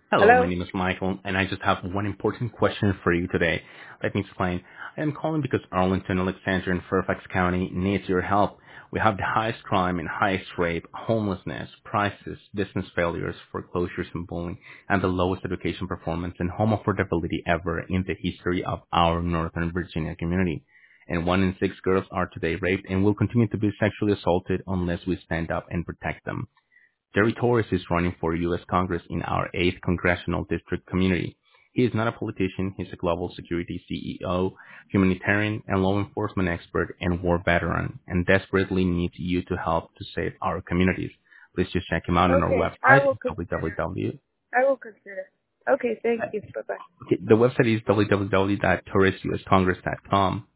Hello, my Hello? name is Michael, and I just have one important question for you today. Let me explain. I am calling because Arlington, Alexandria, and Fairfax County needs your help. We have the highest crime and highest rape, homelessness, prices, business failures, foreclosures, and bullying, and the lowest education performance and home affordability ever in the history of our Northern Virginia community. And 1 in 6 girls are today raped and will continue to be sexually assaulted unless we stand up and protect them. Jerry Torres is running for U.S. Congress in our 8th Congressional District community. He is not a politician. He's a global security CEO, humanitarian and law enforcement expert, and war veteran, and desperately needs you to help to save our communities. Please just check him out on our Okay, I website, will consider. www. I will consider. Okay, thank you. Bye-bye. The website is www.torresuscongress.com.